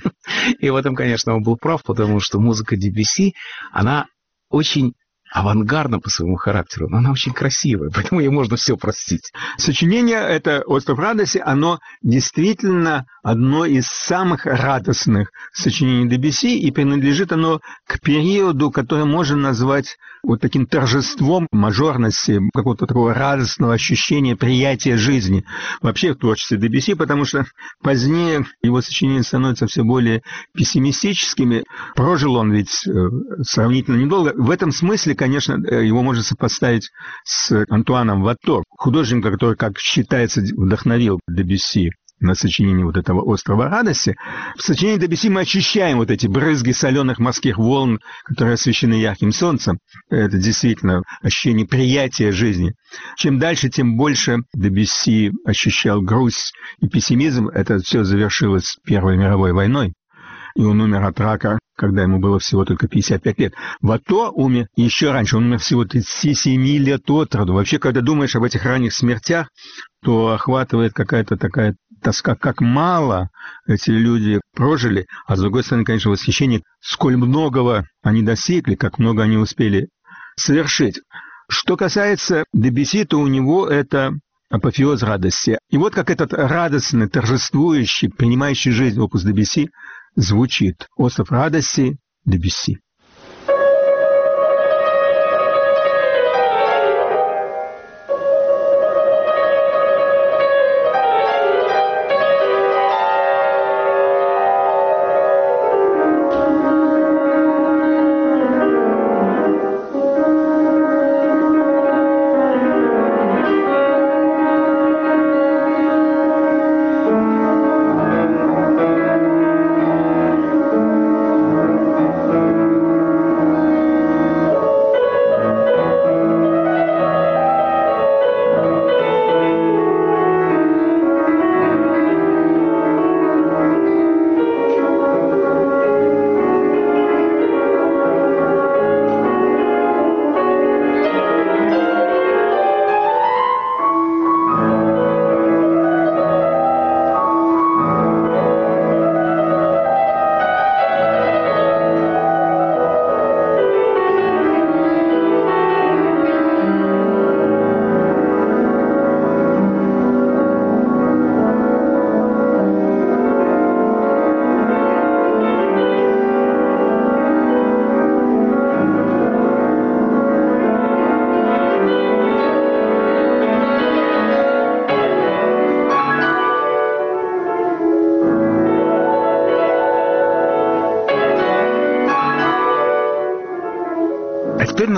[SPEAKER 3] И в этом, конечно, он был прав, потому что музыка Дебюсси, она очень авангардна по своему характеру, но она очень красивая, поэтому ей можно все простить.
[SPEAKER 10] Сочинение это «Остров радости», оно действительно одно из самых радостных сочинений Дебюсси, и принадлежит оно к периоду, который можно назвать вот таким торжеством мажорности, какого-то такого радостного ощущения приятия жизни вообще в творчестве Дебюсси, потому что позднее его сочинения становятся все более пессимистическими. Прожил он ведь сравнительно недолго. В этом смысле, конечно, его можно сопоставить с Антуаном Вато, художником, который, как считается, вдохновил Дебюсси на сочинение вот этого «Острова радости». В сочинении Дебюсси мы ощущаем вот эти брызги соленых морских волн, которые освещены ярким солнцем. Это действительно ощущение приятия жизни. Чем дальше, тем больше Дебюсси ощущал грусть и пессимизм. Это все завершилось Первой мировой войной. И он умер от рака, когда ему было всего только пятьдесят пять лет. Вато умер еще раньше, он умер всего тридцать семь лет от роду. Вообще, когда думаешь об этих ранних смертях, то охватывает какая-то такая тоска, как мало эти люди прожили, а с другой стороны, конечно, восхищение, сколь многого они достигли, как много они успели совершить. Что касается Дебюсси, то у него это апофеоз радости. И вот как этот радостный, торжествующий, принимающий жизнь опус Дебюсси звучит. «Остров радости» Дебюсси.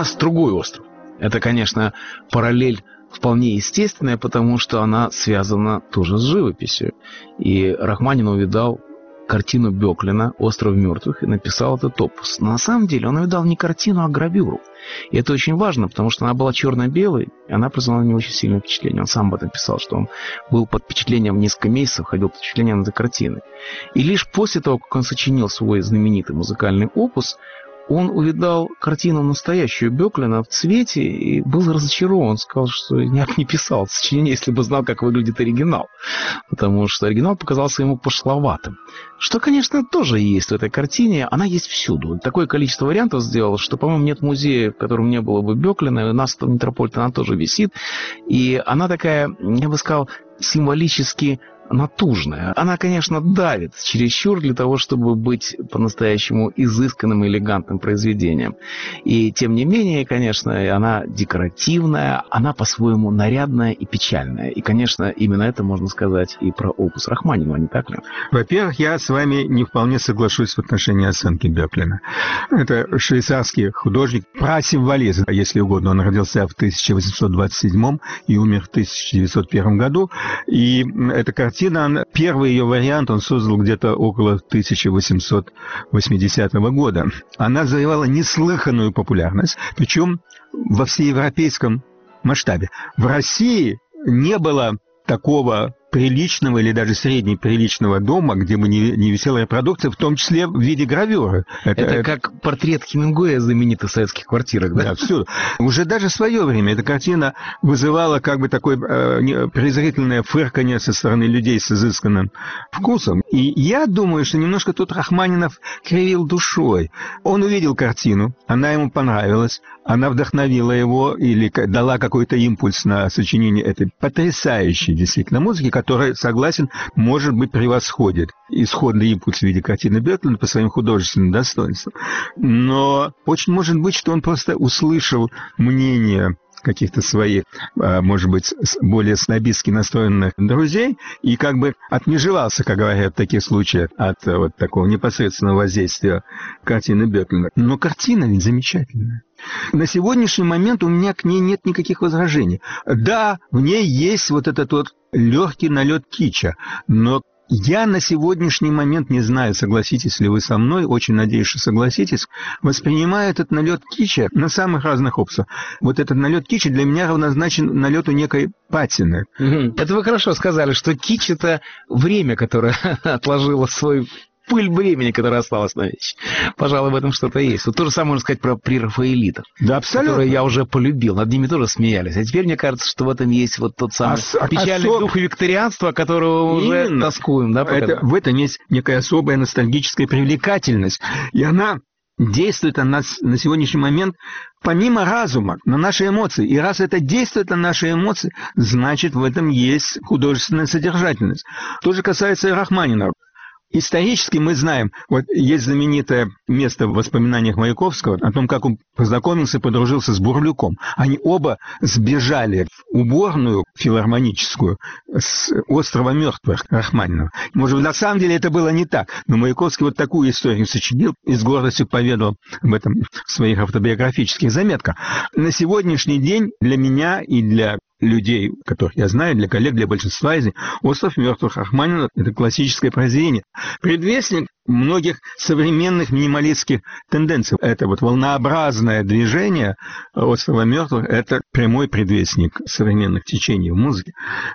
[SPEAKER 3] нас другой остров. Это, конечно, параллель вполне естественная, потому что она связана тоже с живописью. И Рахманин увидал картину Бёклина «Остров мертвых» и написал этот опус. Но на самом деле он увидал не картину, а гравюру. И это очень важно, потому что она была черно-белой, и она произвела на него очень сильное впечатление. Он сам об этом писал, что он был под впечатлением несколько месяцев, ходил под впечатлением этой картины. И лишь после того, как он сочинил свой знаменитый музыкальный опус, он увидал картину настоящую Бёклина в цвете и был разочарован. Сказал, что я бы не писал сочинение, если бы знал, как выглядит оригинал. Потому что оригинал показался ему пошловатым. Что, конечно, тоже есть в этой картине. Она есть всюду. Такое количество вариантов сделал, что, по-моему, нет музея, в котором не было бы Бёклина. И у нас в Метрополитене она тоже висит. И она такая, я бы сказал, символически натужная. Она, конечно, давит чересчур для того, чтобы быть по-настоящему изысканным и элегантным произведением. И, тем не менее, конечно, она декоративная, она по-своему нарядная и печальная. И, конечно, именно это можно сказать и про опус Рахманинова, не так ли?
[SPEAKER 10] Во-первых, я с вами не вполне соглашусь в отношении оценки Бёклина. Это швейцарский художник, прасимволист, если угодно. Он родился в тысяча восемьсот двадцать седьмом и умер в тысяча девятьсот первом году. И эта картина, первый ее вариант он создал где-то около тысяча восемьсот восьмидесятого года. Она завоевала неслыханную популярность, причем во всеевропейском масштабе. В России не было такого приличного или даже среднеприличного дома, где бы не, не висела репродукция, в том числе в виде гравюры.
[SPEAKER 3] Это, это как портрет Хемингуэя знаменитый в советских квартирах, да?
[SPEAKER 10] Да, всюду. Уже даже в свое время эта картина вызывала как бы такое э, презрительное фырканье со стороны людей с изысканным вкусом. И я думаю, что немножко тут Рахманинов кривил душой. Он увидел картину, она ему понравилась, она вдохновила его или дала какой-то импульс на сочинение этой потрясающей действительно музыки, которая, согласен, может быть, превосходит исходный импульс в виде картины Бёклина по своим художественным достоинствам. Но очень может быть, что он просто услышал мнение каких-то своих, может быть, более снобистски настроенных друзей и как бы отмежевался, как говорят в таких случаях, от вот такого непосредственного воздействия картины Бёклина. Но картина ведь замечательная. На сегодняшний момент у меня к ней нет никаких возражений. Да, в ней есть вот этот вот легкий налет кича, но я на сегодняшний момент, не знаю, согласитесь ли вы со мной, очень надеюсь, что согласитесь, воспринимаю этот налет кича на самых разных опусах. Вот этот налет кича для меня равнозначен налету некой патины.
[SPEAKER 3] Это вы хорошо сказали, что кич – это время, которое отложило свой... пыль времени, которая осталась на вещи. Пожалуй, в этом что-то есть. Вот то же самое можно сказать про прерафаэлитов,
[SPEAKER 10] да, абсолютно,
[SPEAKER 3] которые я уже полюбил. Над ними тоже смеялись. А теперь мне кажется, что в этом есть вот тот самый Ос- печальный особ... дух викторианства, которого уже Именно. тоскуем. Да,
[SPEAKER 10] это, в этом есть некая особая ностальгическая привлекательность. И она действует на нас на сегодняшний момент помимо разума, на наши эмоции. И раз это действует на наши эмоции, значит, в этом есть художественная содержательность. То же касается и Рахманинова. Исторически мы знаем, вот есть знаменитое место в воспоминаниях Маяковского о том, как он познакомился и подружился с Бурлюком. Они оба сбежали в уборную филармоническую с острова мертвых Рахманинова. Может быть, на самом деле это было не так, но Маяковский вот такую историю сочинил и с гордостью поведал об этом в своих автобиографических заметках. На сегодняшний день для меня и для людей, которых я знаю, для коллег, для большинства из них, «Остров мертвых» Рахманинова – это классическое произведение. Предвестник многих современных минималистских тенденций. Это вот волнообразное движение «Острова мертвых» – это прямой предвестник современных течений в музыке.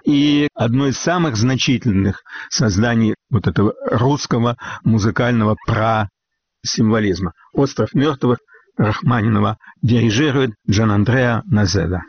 [SPEAKER 10] И одно из самых значительных созданий вот этого русского музыкального пра-символизма. «Остров мертвых» Рахманинова дирижирует Джанандреа Назеда.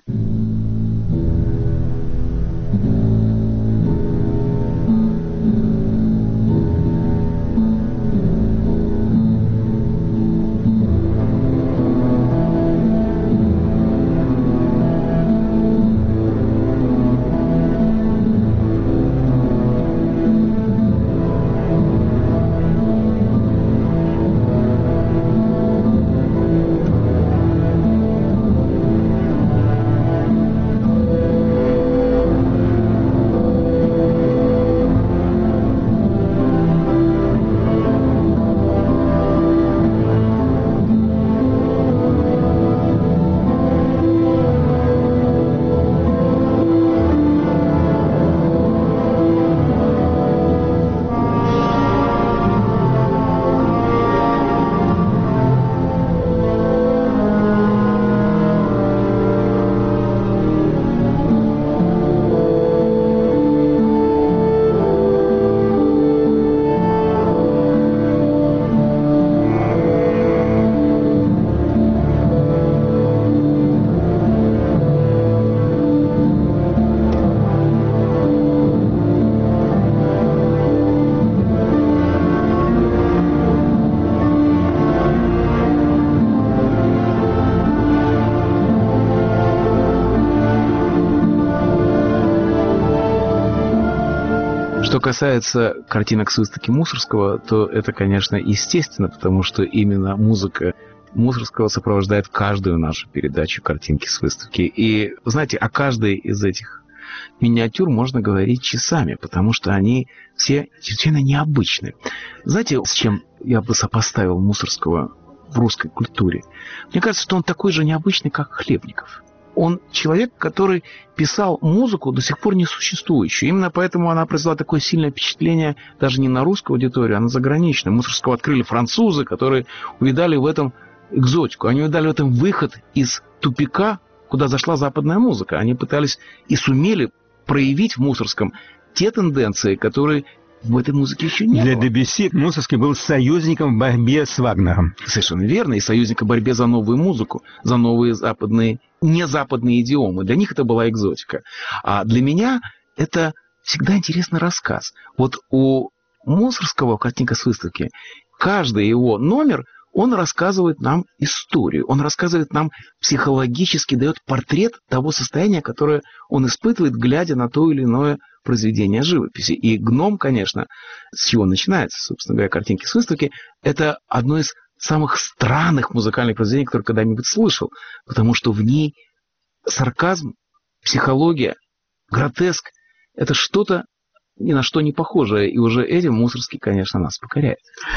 [SPEAKER 3] Что касается картинок с выставки Мусорского, то это, конечно, естественно, потому что именно музыка Мусорского сопровождает каждую нашу передачу картинки с выставки. И, знаете, о каждой из этих миниатюр можно говорить часами, потому что они все чрезвычайно необычны. Знаете, с чем я бы сопоставил Мусорского в русской культуре? Мне кажется, что он такой же необычный, как Хлебников. Он человек, который писал музыку, до сих пор не существующую. Именно поэтому она произвела такое сильное впечатление даже не на русскую аудиторию, а на заграничную. Мусорского открыли французы, которые увидали в этом экзотику. Они увидали в этом выход из тупика, куда зашла западная музыка. Они пытались и сумели проявить в Мусорском те тенденции, которые в этой музыке еще не
[SPEAKER 10] Для
[SPEAKER 3] было.
[SPEAKER 10] Дебюсси Мусорский был союзником в борьбе с Вагнером.
[SPEAKER 3] Совершенно верно. И союзником в борьбе за новую музыку, за новые западные, незападные идиомы. Для них это была экзотика. А для меня это всегда интересный рассказ. Вот у Мусорского картинка с выставки, каждый его номер, он рассказывает нам историю, он рассказывает нам психологически, дает портрет того состояния, которое он испытывает, глядя на то или иное произведение живописи. И «Гном», конечно, с чего начинается, собственно говоря, картинки с выставки, это одно из самых странных музыкальных произведений, которые когда-нибудь слышал, потому что в ней сарказм, психология, гротеск – это что-то ни на что не похожее, и уже этим Мусорский, конечно, нас покоряет.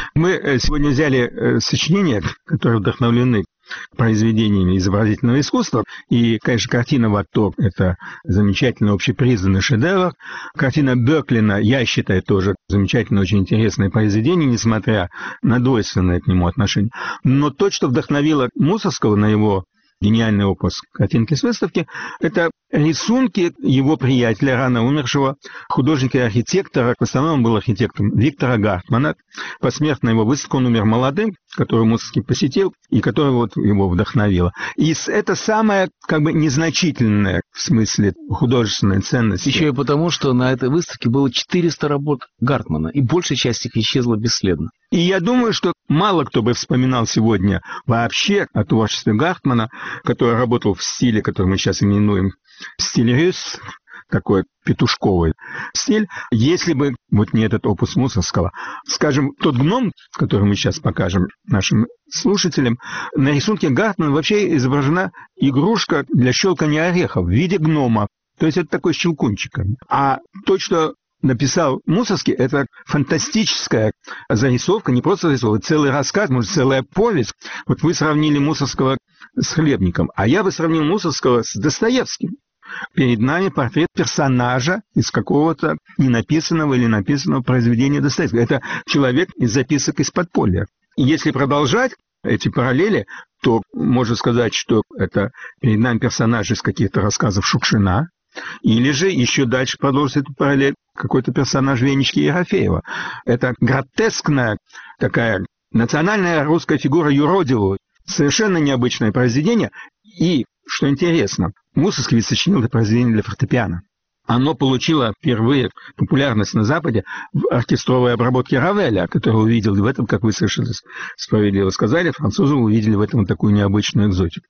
[SPEAKER 10] Мы сегодня взяли сочинения, которые вдохновлены произведениями изобразительного искусства. И, конечно, картина «Ваток» — это замечательный общепризнанный шедевр. Картина Бёклина, я считаю, тоже замечательное, очень интересное произведение, несмотря на двойственное к нему отношение. Но то, что вдохновило Мусорского на его гениальный опус картинки с выставки, это рисунки его приятеля, рано умершего художника и архитектора, в основном он был архитектором, Виктора Гартмана. Посмертно его выставка, он умер молодым, которую Мусорский посетил, и которая вот его вдохновила. И это самое, как бы, незначительное в смысле художественной ценности.
[SPEAKER 3] Еще и потому, что на этой выставке было четыреста работ Гартмана, и большая часть их исчезла бесследно.
[SPEAKER 10] И я думаю, что мало кто бы вспоминал сегодня вообще о творчестве Гартмана, который работал в стиле, который мы сейчас именуем стиль рюс, такой петушковый стиль, если бы вот не этот опус Мусорского. Скажем, тот гном, который мы сейчас покажем нашим слушателям, на рисунке Гартмана вообще изображена игрушка для щелкания орехов в виде гнома. То есть это такой щелкунчик. А то, что написал Мусорский, это фантастическая зарисовка, не просто зарисовка, целый рассказ, может, целая повесть. Вот вы сравнили Мусорского с Хлебником, а я бы сравнил Мусорского с Достоевским. Перед нами портрет персонажа из какого-то ненаписанного или написанного произведения Достоевского. Это человек из записок из подполья. И если продолжать эти параллели, то можно сказать, что это перед нами персонаж из каких-то рассказов Шукшина, или же еще дальше продолжить эту параллель какой-то персонаж Венечки Ерофеева. Это гротескная такая национальная русская фигура юродивого. Совершенно необычное произведение. И, что интересно, Мусорский ведь сочинил это произведение для фортепиано. Оно получило впервые популярность на Западе в оркестровой обработке Равеля, который увидел в этом, как вы совершенно справедливо сказали, французы увидели в этом такую необычную экзотику.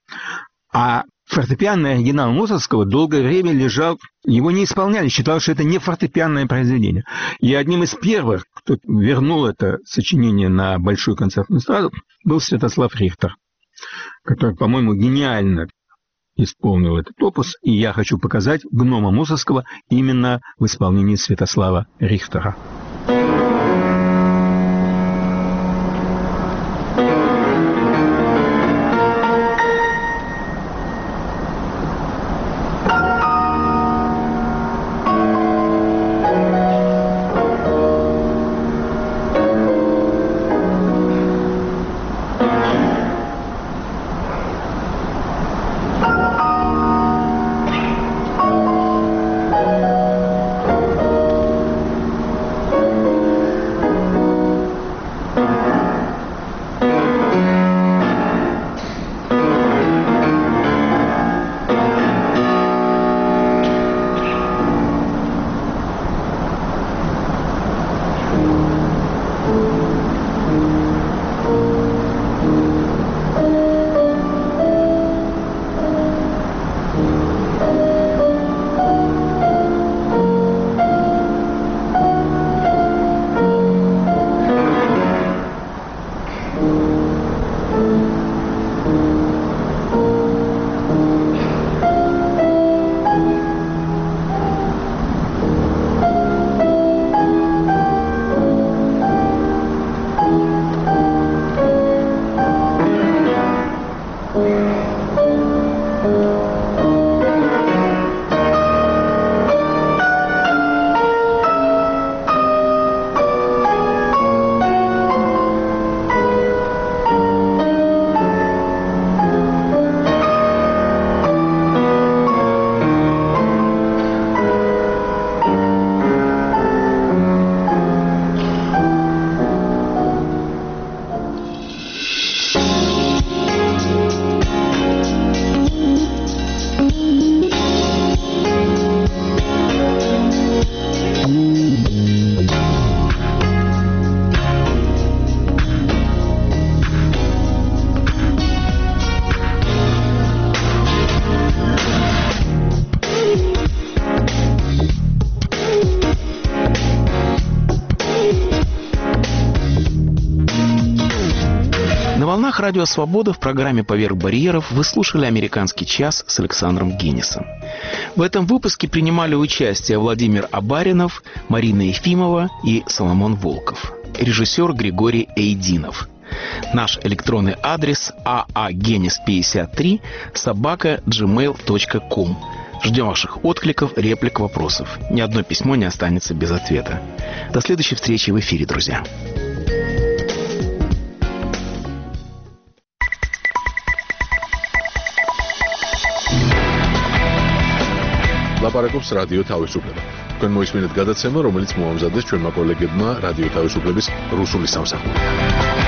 [SPEAKER 10] А фортепианный оригинал Мусорского долгое время лежал, его не исполняли, считал, что это не фортепианное произведение. И одним из первых, кто вернул это сочинение на большую концертную эстраду, был Святослав Рихтер, который, по-моему, гениально исполнил этот опус, и я хочу показать гнома Мусорского именно в исполнении Святослава Рихтера.
[SPEAKER 3] «Волнах Радио Свобода» в программе «Поверх барьеров» вы слушали «Американский час» с Александром Генисом. В этом выпуске принимали участие Владимир Абаринов, Марина Ефимова и Соломон Волков. Режиссер Григорий Эйдинов. Наш электронный адрес а а генис пятьдесят три собака джи мейл точка ком. Ждем ваших откликов, реплик, вопросов. Ни одно письмо не останется без ответа. До следующей встречи в эфире, друзья.
[SPEAKER 1] ლაპარაკობს რადიო თავისუფლება. თქვენ მოისმინეთ გადაცემა, რომელიც მოამზადეს ჩვენმა კოლეგებმა რადიო თავისუფლების რუსული სამსახური.